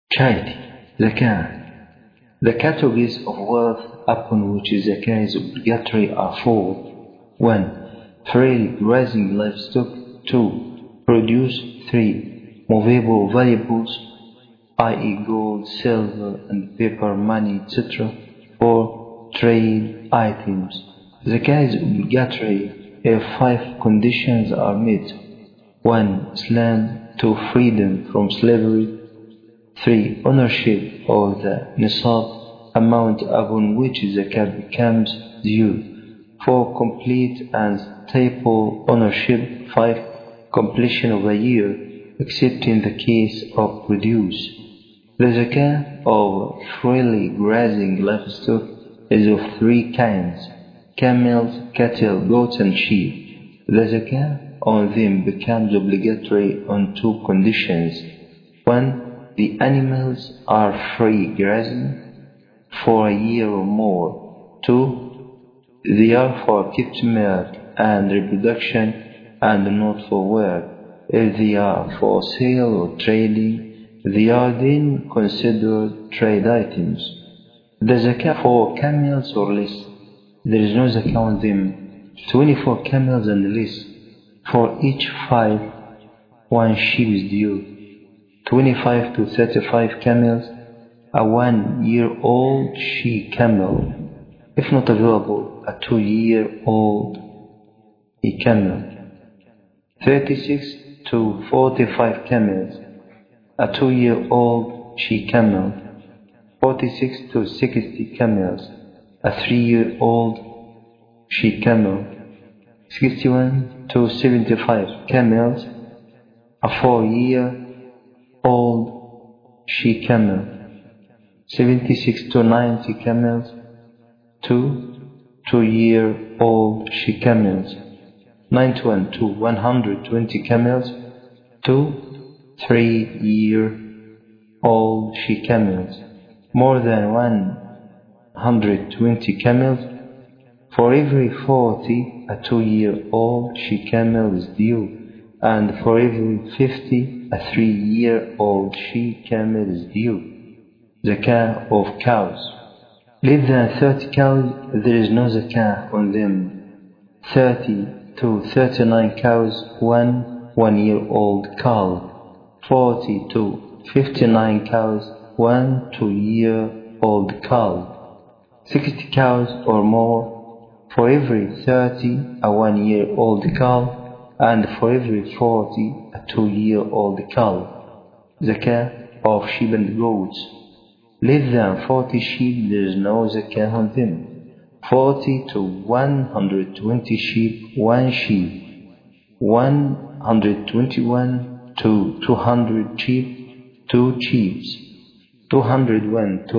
Charity, zakah. The categories of wealth upon which zakah is obligatory are four. 1. Freely grazing livestock. 2. Produce. 3. Movable valuables, i.e. gold, silver, and paper money, etc. 4. Trade items. Zakah is obligatory if 5 conditions are met. 1. Islam. 2. Freedom from slavery. 3. Ownership of the nisab, amount upon which zakah becomes due. 4. Complete and stable ownership. 5. Completion of a year, except in the case of produce. The zakah of freely grazing livestock is of 3 kinds: camels, cattle, goats, and sheep. The zakah on them becomes obligatory on 2 conditions. 1. The animals are free grazing for a year or more. 2. They are for kept milk and reproduction and not for work. If they are for sale or trading, they are then considered trade items. The zakah for camels or less, there is no zakah on them. 24 camels and less, for each 5, 1 sheep is due. 25 to 35 camels, a 1-year-old she camel. If not available, a 2-year-old camel. 36 to 45 camels, a 2-year-old she camel. 46 to 60 camels, a 3-year-old she camel. 61 to 75 camels, a 4-year-old she camel. 76 to 90 camels, 2-year-old she camels. 91 to 120 camels, 3-year-old she camels. More than 120 camels, for every 40, a 2-year-old she camel is due, and for every 50, a 3-year-old she camel is due. Zakah of cows. Less than 30 cows, there is no zakah on them. 30 to 39 cows, 1-year-old cow. 40 to 59 cows, 1 2-year-old cow. 60 cows or more, for every 30, a 1-year-old cow, and for every 40, a 2-year-old cow. Zakah of sheep and goats. Less than 40 sheep, there is no zakah on them. 40 to 120 sheep, 1 sheep. 121 to 200 sheep, 2 sheep. 201 to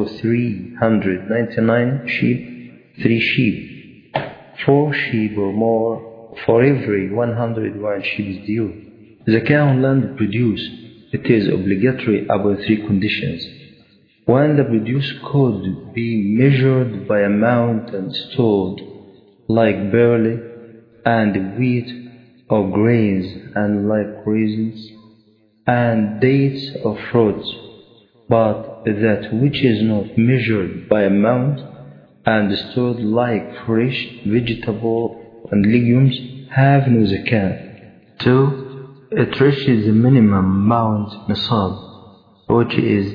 399 sheep, 3 sheep. 4 sheep or more, for every 101 sheep is due. Zakah on land produce, it is obligatory upon 3 conditions. 1. The produce could be measured by amount and stored, like barley and wheat or grains, and like raisins and dates or fruits. But that which is not measured by amount and stored, like fresh vegetable and legumes, have no zakah. 2. It reaches the minimum amount nisab, which is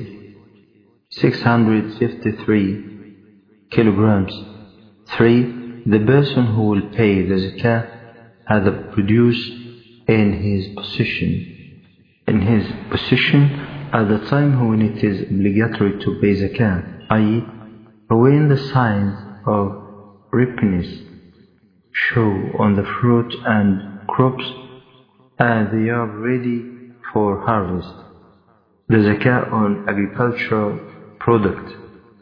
653 kilograms. 3. The person who will pay the zakah has the produce in his possession at the time when it is obligatory to pay zakah, i.e. when the signs of ripeness show on the fruit and crops and they are ready for harvest. The zakah on agricultural products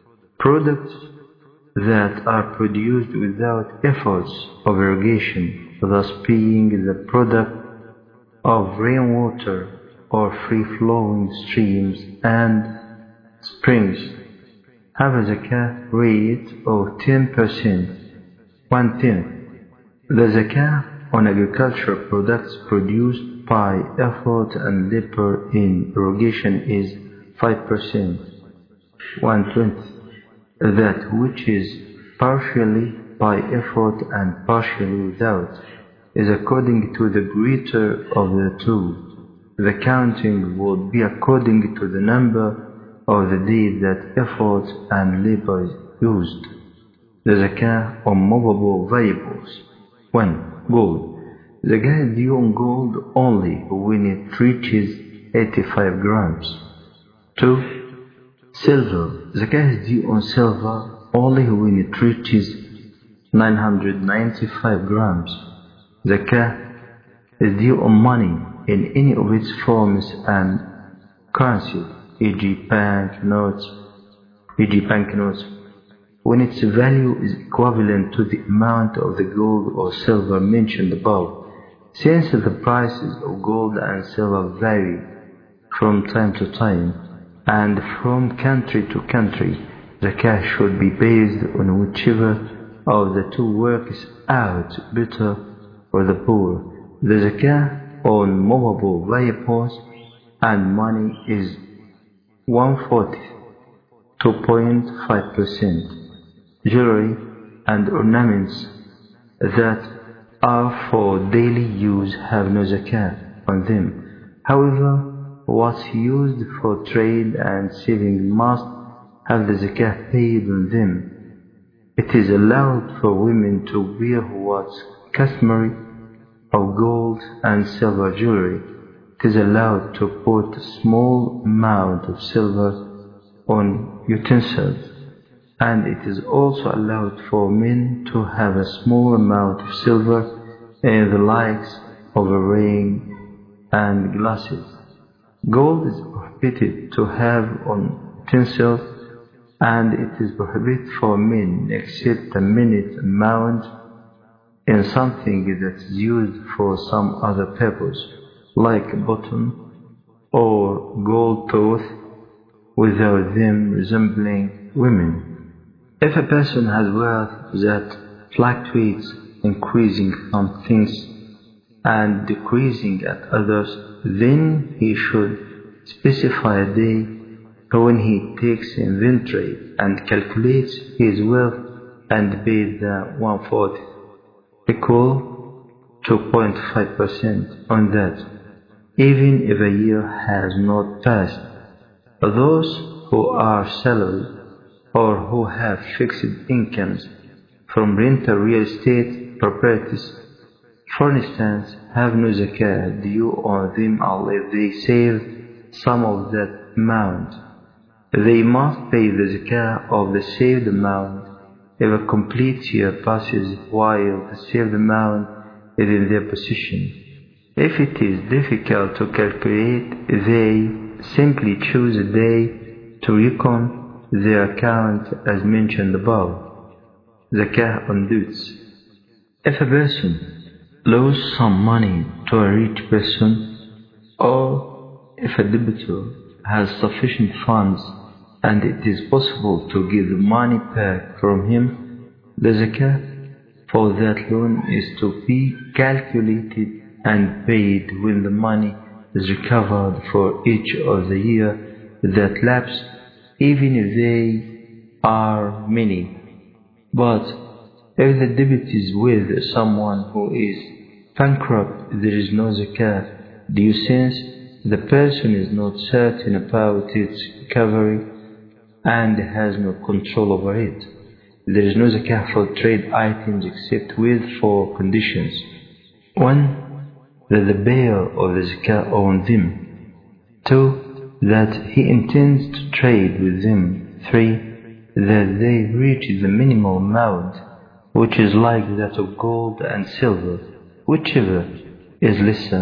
that are produced without efforts of irrigation, thus being the product of rainwater or free-flowing streams and springs, have a zakah rate of 10%, 1/10. The zakah on agricultural products produced by effort and labor in irrigation is 5%, 1/20. That which is partially by effort and partially without is according to the greater of the two. The counting would be according to the number of the days that effort and labor used. The zakah on movable variables. 1. Gold. The zakah is due on gold only when it reaches 85 grams. 2. Silver. The zakah is due on silver only when it reaches 995 grams. The zakah is due on money in any of its forms and currency, e.g. banknotes, when its value is equivalent to the amount of the gold or silver mentioned above. Since the prices of gold and silver vary from time to time and from country to country, the zakah should be based on whichever of the two works out better for the poor. The zakah on movable variables and money is 1/40, 2.5%. Jewelry and ornaments that are for daily use have no zakah on them. However, what's used for trade and saving must have the zakah paid on them. It is allowed for women to wear what's customary of gold and silver jewelry. It is allowed to put a small amount of silver on utensils, and it is also allowed for men to have a small amount of silver in the likes of a ring and glasses. Gold is prohibited to have on utensils, and it is prohibited for men except a minute amount in something that is used for some other purpose, like a button or gold tooth, without them resembling women. If a person has wealth that fluctuates, increasing some things and decreasing at others, then he should specify a day when he takes inventory and calculates his wealth and pays the 1/4, equal 2.5% on that, even if a year has not passed. Those who are salaried or who have fixed incomes from rental real estate properties, for instance, have no zakah due on them unless they save some of that amount. They must pay the zakah of the saved amount if a complete year passes while the saved amount is in their possession. If it is difficult to calculate, they simply choose a day to reckon their account as mentioned above. Zakah on debts. If a person loans some money to a rich person, or if a debitor has sufficient funds and it is possible to give the money back from him, the zakah for that loan is to be calculated and paid when the money is recovered for each of the year that lapsed, even if they are many. But if the debt is with someone who is bankrupt, there is no zakah due since the person is not certain about its recovery and has no control over it. There is no zakah for trade items except with four conditions. 1. That the bearer of the zakah owns them. 2. That he intends to trade with them. 3. That they reach the minimal amount, which is like that of gold and silver, whichever is lesser.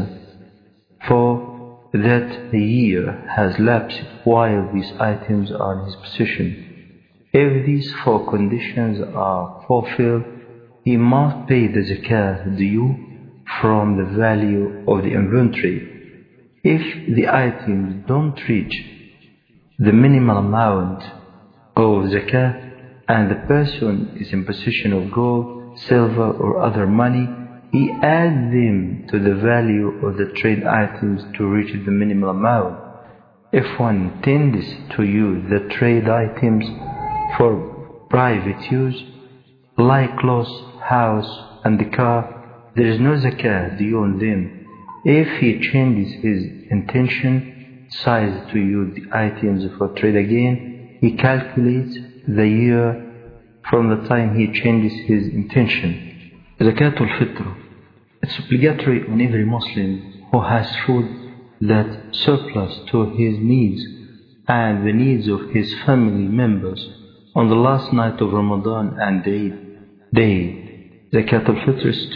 4. That a year has lapsed while these items are in his possession. If these four conditions are fulfilled, he must pay the zakah due from the value of the inventory. If the items don't reach the minimal amount of zakah and the person is in possession of gold, silver or other money, he adds them to the value of the trade items to reach the minimal amount. If one tends to use the trade items for private use, like clothes, house, and the car, there is no zakah due on them. If he changes his intention, decides to use the items for trade again, he calculates the year from the time he changes his intention. Zakatul Fitr. It's obligatory on every Muslim who has food that surplus to his needs and the needs of his family members on the last night of Ramadan and Eid day. Zakat al-Fitr is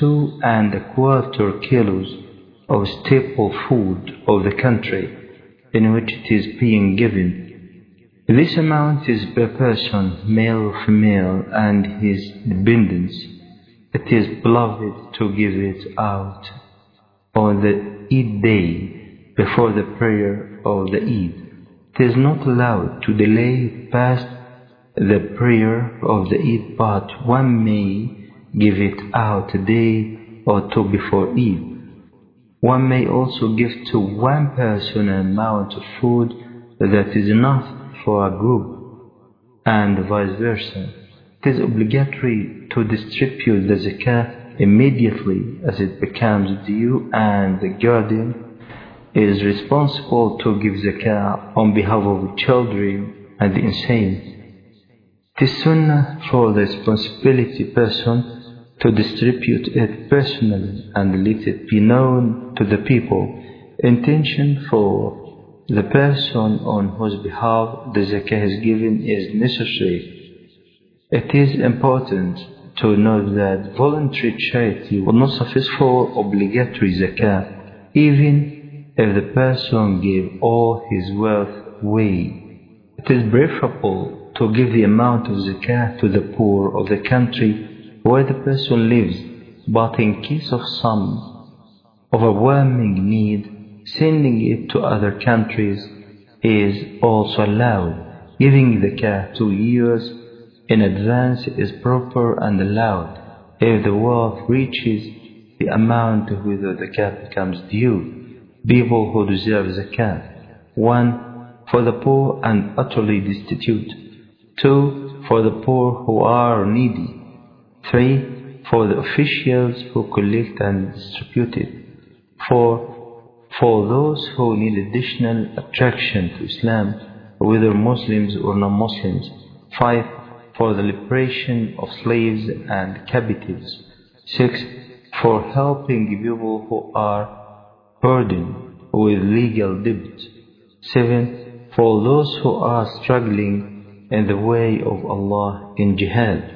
2¼ kilos of staple food of the country in which it is being given. This amount is per person, male or female, and his dependents. It is beloved to give it out on the Eid day before the prayer of the Eid. It is not allowed to delay past the prayer of the Eid, but one may give it out a day or two before Eid. One may also give to one person an amount of food that is enough for a group, and vice versa. It is obligatory to distribute the zakah immediately as it becomes due, and the guardian is responsible to give zakah on behalf of the children and the insane. It is sunnah for the responsibility person to distribute it personally and let it be known to the people. Intention for the person on whose behalf the zakah is given is necessary. It is important to note that voluntary charity will not suffice for obligatory zakah, even if the person gave all his wealth away. It is preferable to give the amount of zakah to the poor of the country where the person lives, but in case of some overwhelming need, sending it to other countries is also allowed. Giving zakah 2 years in advance is proper and allowed if the wealth reaches the amount with the zakat becomes due. People who deserve zakah: 1. For the poor and utterly destitute. 2. For the poor who are needy. 3. For the officials who collect and distribute it. 4. For those who need additional attraction to Islam, whether Muslims or non-Muslims. 5. For the liberation of slaves and captives. 6. For helping people who are burdened with legal debt. 7. For those who are struggling in the way of Allah in jihad.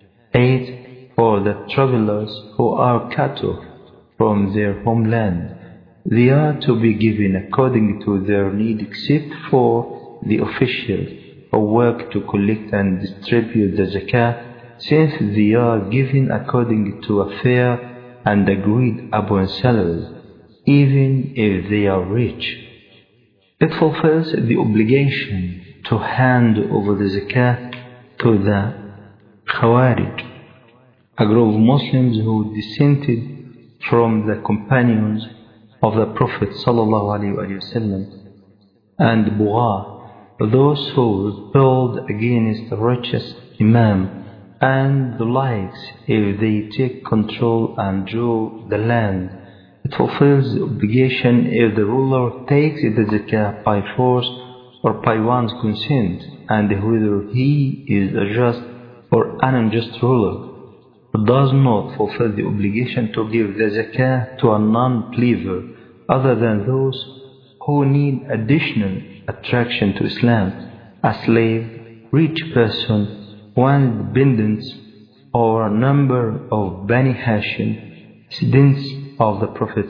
8. For the travelers who are cut off from their homeland. They are to be given according to their need, except for the officials who work to collect and distribute the zakah, since they are given according to a fair and agreed upon salaries, even if they are rich. It fulfills the obligation to hand over the zakah to the Khawarij, a group of Muslims who dissented from the companions of the Prophet ﷺ, and Bugha, those who rebelled against the righteous Imam, and the likes, if they take control and rule the land. It fulfills the obligation if the ruler takes the zakah by force or by one's consent, and whether he is a just or an unjust ruler. It does not fulfill the obligation to give the zakah to a non-believer other than those who need additional attraction to Islam: a slave, rich person, one dependent, or a number of Bani Hashim, descendants of the Prophet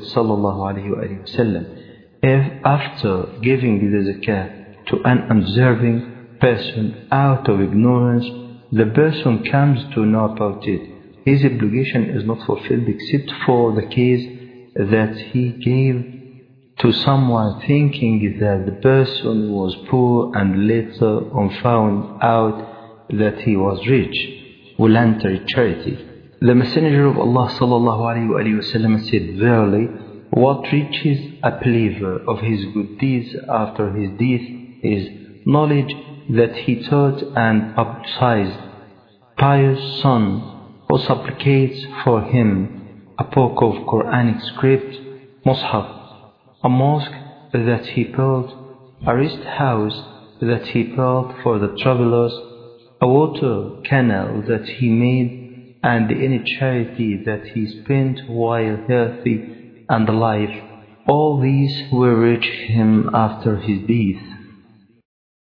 ﷺ. If after giving the zakah to an undeserving person out of ignorance, the person comes to know about it, his obligation is not fulfilled except for the case that he gave to someone thinking that the person was poor and later on found out that he was rich. Voluntary charity. The Messenger of Allah ﷺ said, "Verily, What reaches a believer of his good deeds after his death is knowledge that he taught and publicized, pious son who supplicates for him, a book of Quranic script, Mus'haf, a mosque that he built, a rest house that he built for the travelers, a water canal that he made, and any charity that he spent while healthy and alive. All these will reach him after his death.